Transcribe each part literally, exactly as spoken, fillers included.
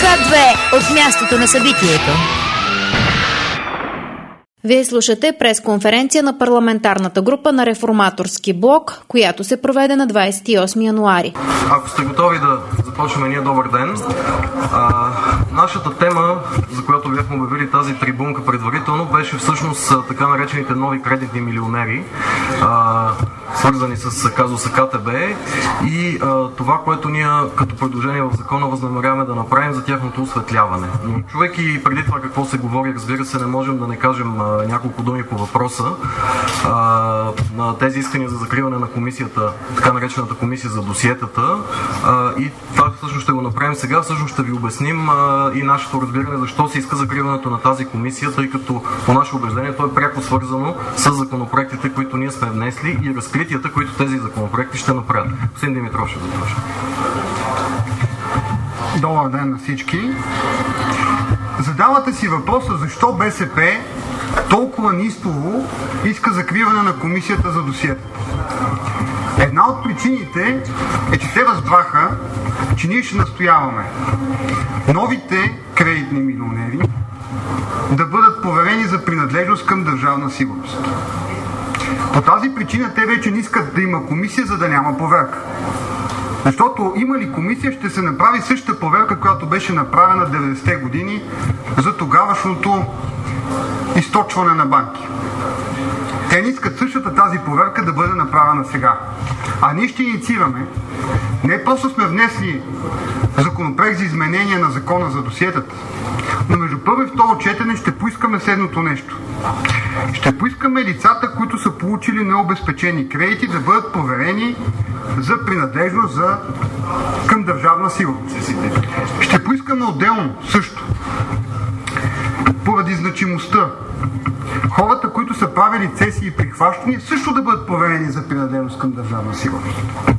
К две от мястото на събитието. Вие слушате пресконференция на парламентарната група на Реформаторски блок, която се проведе на двадесет и осми януари. Ако сте готови да започнем ние, добър ден. А, нашата тема, за която бяхме обявили тази трибунка предварително, беше всъщност така наречените нови кредитни милионери, а, свързани с казуса КТБ и а, това, което ние като предложение в закона възнамеряваме да направим за тяхното осветляване. Но човек и преди това какво се говори, разбира се, не можем да не кажем а, няколко думи по въпроса а, на тези искания за закриване на комисията, така наречената комисия за досиетата, а, и това всъщност ще го направим сега. Всъщност ще ви обясним а, и нашето разбиране защо се иска закриването на тази комисия, тъй като по наше убеждение то е пряко свързано с законопроектите, които ние сме внесли и разкритията, които тези законопроекти ще направят. Господин Димитров ще започне. Добър ден на всички. Задавате си въпроса защо БСП толкова неистово иска закриване на комисията за досиетата. Една от причините е, че те разбраха, че ние ще настояваме новите кредитни милионери да бъдат поверени за принадлежност към Държавна сигурност. По тази причина те вече не искат да има комисия, за да няма проверка. Защото има ли комисия, ще се направи същата проверка, която беше направена в деветдесетте години за тогавашното източване на банки. Те не искат същата тази проверка да бъде направена сега. А ние ще инициираме. Не просто сме внесли законопроект за изменение на закона за досиетата, но между първо и второ четене ще поискаме следното нещо. Ще поискаме лицата, които са получили необезпечени кредити, да бъдат проверени за принадлежност за... към Държавна сигурност. Ще поискаме отделно също, поради значимостта, хората, които са правили цесии и прихващания, също да бъдат проверени за принадлежност към Държавна сигурност.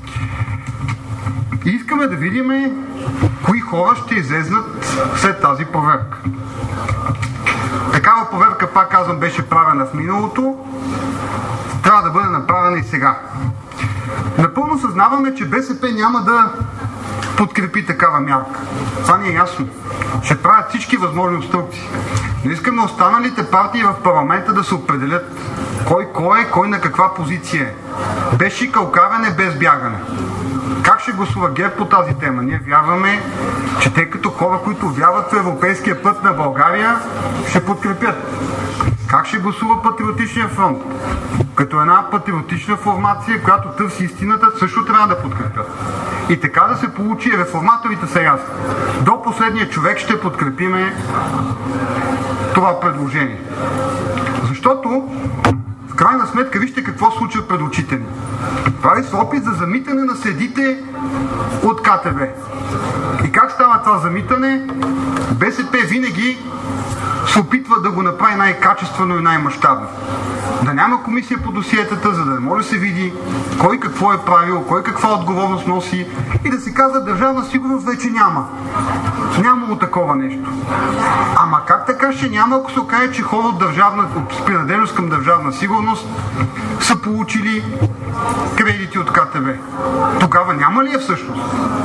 И искаме да видим кои хора ще излезнат след тази проверка. Такава проверка, пак казвам, беше правена в миналото, трябва да бъде направена и сега. Напълно съзнаваме, че БСП няма да подкрепи такава мярка. Това ни е ясно. Ще правят всички възможни обструкции. Но искаме останалите партии в парламента да се определят кой кой е, кой на каква позиция е. Без шикалкавене, без бягане. Как ще гласува ГЕРБ по тази тема? Ние вярваме, че те като хора, които вярват в европейския път на България, ще подкрепят. Как ще гласува Патриотичния фронт? Като една патриотична формация, която търси истината, също трябва да подкрепят. И така да се получи, реформаторите са ясни. До последния човек ще подкрепиме това предложение. Защото в крайна сметка вижте какво случва пред очите ни. Прави се опит за замитане на следите от КТБ. И как става това замитане? БСП винаги се опитва да го направи най-качествено и най-мащабно. Да няма комисия по досиетата, за да не може да се види кой какво е правил, кой каква отговорност носи и да се казва Държавна сигурност вече няма. Нямало такова нещо. Ама как така ще няма, ако се окаже, че хора от държавна, от принадлежност към Държавна сигурност са получили кредити от КТБ? Тогава няма ли е всъщност?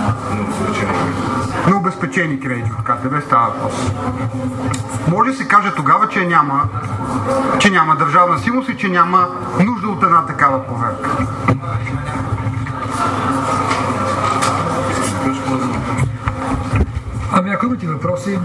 На обезпечени кредити от КТБ става въпрос. Може да се каже тогава, че няма, че няма Държавна сигурност и че няма нужда от една такава проверка. Ами ако имате въпроси,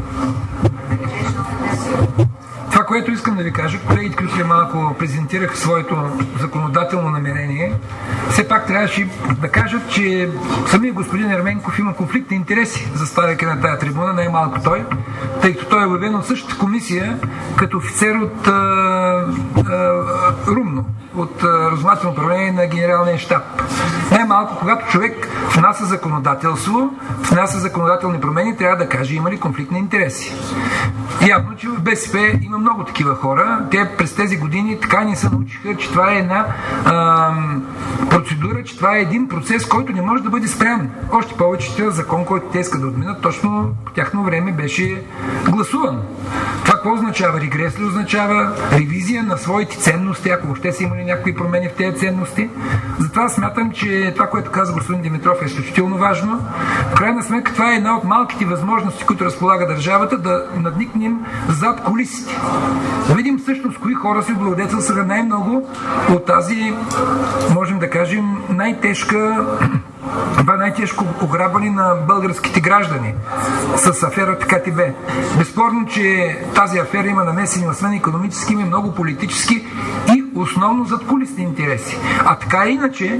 това, което искам да ви кажа, колегите, които ли малко презентирах своето законодателно намерение, все пак трябваше да кажат, че самият господин Ерменков има конфликт на интереси, заставяйки на тая трибуна, най-малко той, тъй като той е обявен от същата комисия като офицер от а, а, Румно, от а, разузнавателно управление на Генералния щаб. Най-малко, когато човек внася законодателство, внася законодателни промени, трябва да каже има ли конфликт на интереси. Явно, че в БСП има много такива хора. Те през тези години така ни се научиха, че това е една а, процедура, че това е един процес, който не може да бъде спрян. Още повече, че закон, който те искат да отминат, точно по тяхно време беше гласуван. Това какво означава? Регрес ли означава? Ревизия на своите ценности, ако въобще са имали някакви промени в тези ценности. Затова смятам, че това, което каза господин Димитров, е изключително важно. В крайна сметка това е една от малките възможности, които разполага държавата, да надникнем зад кулисите. Да видим всъщност кои хора се облагодетелстваха най-много от тази, можем да кажем, най-тежка това най-тежко ограбване на българските граждани с аферата КТБ. Безспорно, че тази афера има нанесени освен икономически, има много политически и основно задкулисни интереси. А така иначе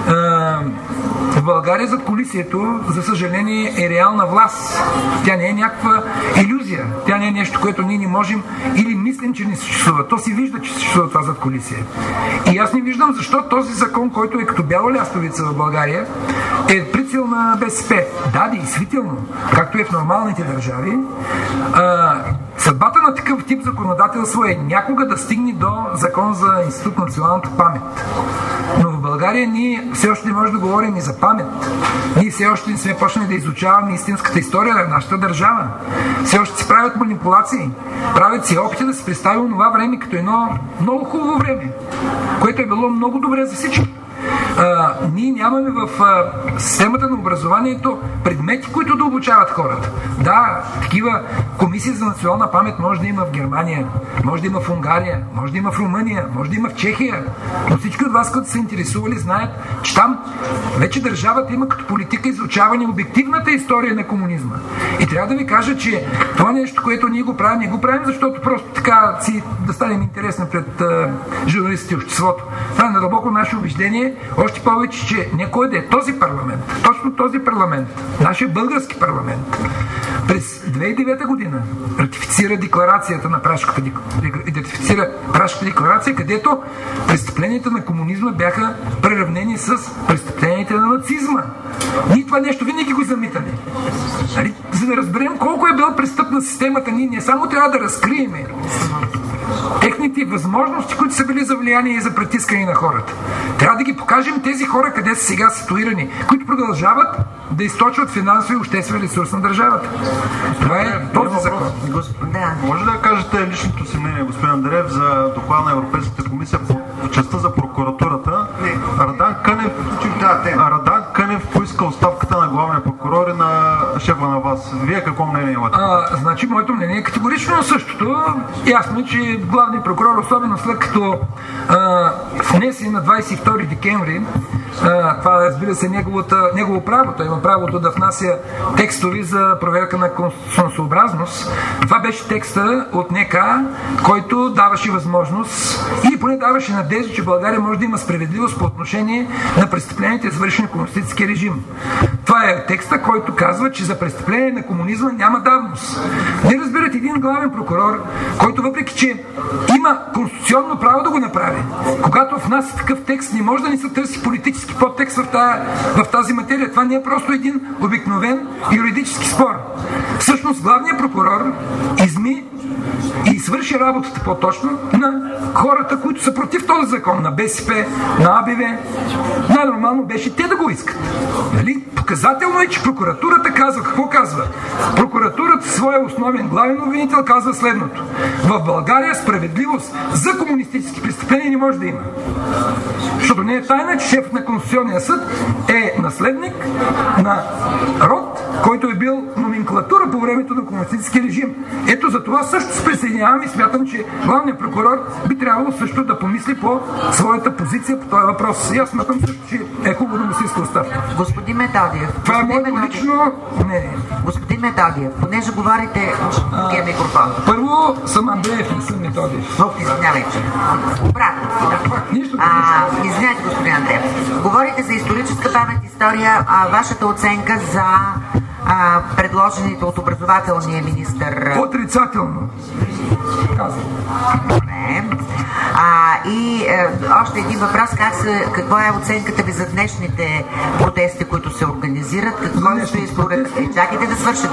в България задкулисието, за съжаление, е реална власт. Тя не е някаква илюзия. Тя не е нещо, което ние не можем или мислим, че не съществува. То си вижда, че съществува това задкулисие. И аз не виждам защо този закон, който е като бяла лястовица в България, е прицел на БСП. Да, действително, както е в нормалните държави, а, съдбата на такъв тип законодателство е някога да стигне до закон за Институт на националната памет. Но в България ние все още не можем да говорим и за памет. Ние все още не сме почнали да изучаваме истинската история на нашата държава. Все още се правят манипулации. Правят си опити да се представи това време като едно много хубаво време, което е било много добре за всички. А, ние нямаме в а, системата на образованието предмети, които да обучават хората. Да, такива комисии за национална памет може да има в Германия, може да има в Унгария, може да има в Румъния, може да има в Чехия. Но всички от вас, които са интересували, знаят, че там вече държавата има като политика изучаване обективната история на комунизма. И трябва да ви кажа, че това нещо, което ние го правим, не го правим, защото просто така си да станем интересни пред а, журналистите и обществото. Това е надълбоко наше убеждение. Още повече, че някой да е този парламент, точно този парламент, нашия български парламент, през две хиляди и девета година ратифицира декларацията на Пражската ратифицира Пражската декларация, където престъпленията на комунизма бяха преравнени с престъпленията на нацизма. Ние това нещо винаги го замитаме. За да разберем колко е била престъпна системата, ние не само трябва да разкриеме техните възможности, които са били за влияние и за притискане на хората. Трябва да ги покажем тези хора, къде са сега ситуирани, които продължават да източват финансови и обществен ресурс на държавата. Това е този закон. Да. Може да кажете личното си мнение, господин Андреев, за доклада на Европейската комисия по частта за прокуратурата? Радан Кънев, Радан Кънев поиска оставката на главния прокурор и на шефа на вас. Вие какво мнение имате? А, значи, моето мнение е категорично същото. Ясно е, че главният прокурор, особено след като а, внесе на двадесет и втори декември, а, това разбира се неговата, негово право, той има правото да внася текстови за проверка на конституционосъобразност. Това беше текста от НК, който даваше възможност или поне даваше надежда, че България може да има справедливост по отношение на престъпленията, извършени в комунистическия режим. Това е текста, който казва, че за престъпление на комунизма няма давност. Не разбирате един главен прокурор, който въпреки, че има конституционно право да го направи, когато в нас такъв текст не може да ни се търси политически подтекст в тази, в тази материя. Това не е просто един обикновен юридически спор. Всъщност главният прокурор изми и свърши работата по-точно на хората, които са против този закон, на БСП, на АБВ. Най-нормално беше те да го искат. Нали? Показателно е, че прокуратурата казва. Какво казва? Прокуратурата, своя основен главен обвинител, казва следното. В България справедливост за комунистически престъпления не може да има. Защото не е тайна, че шефът на Конституционния съд е наследник на род, който е бил номенклатура по времето на комунистически режим. Ето за това също се присъединявам и смятам, че главният прокурор би трябвало също да помисли по своята позиция по този въпрос. И аз смятам също, че е хубаво да му се иска оставка. Господин Методиев. Това е моето лично мнение. Господин Методиев, понеже говорите другия микрофон. Първо съм Андреев, не съм Методиев. Извинявайте. Обратно. Нищо. Извинявайте, господин Андреев. Говорите за историческа памет, история, а вашата оценка за а, предложените от образователния министър... Отрицателно. Казвам. Добре. А, и е, още един въпрос. Как се, каква е оценката ви за днешните протести, които се организират? Какво стои според... Чакайте да свършите.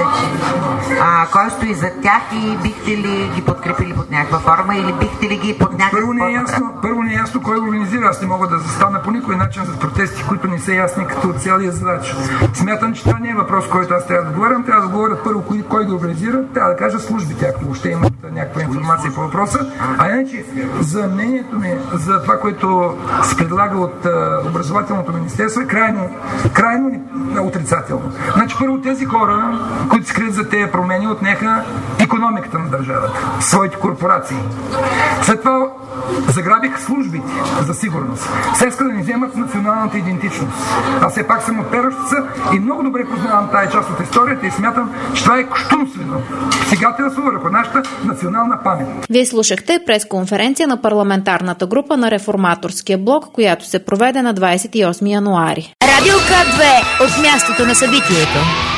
А, кой стои за тях и бихте ли ги подкрепили под някаква форма или бихте ли ги под някаква първо не е ясно, Първо не е ясно кой организира. Аз не мога да застана по никой начин за протести, които не са ясни като цялия задач. Смятам, че това не е въпрос, който аз трябва да говоря. Трябва да говоря първо кой, кой го организира. Трябва да кажа службите, ако въобще имат някаква информация по въпроса. А Значи, за мнението ми, за това, което се предлага от а, образователното министерство, е крайно, крайно отрицателно. Значи, първо тези хора, които скрият за тези промени, отнеха икономиката на държавата, своите корпорации. След това заграбих службите за сигурност. Сега иска да ни вземат националната идентичност. Аз все пак съм от Перущица и много добре познавам тая част от историята и смятам, че това е кощунствено посегателство върху нашата национална памет. Вие слушахте пресконференция на парламентарната група на Реформаторския блок, която се проведе на двадесет и осми януари. Радио К две от мястото на събитието.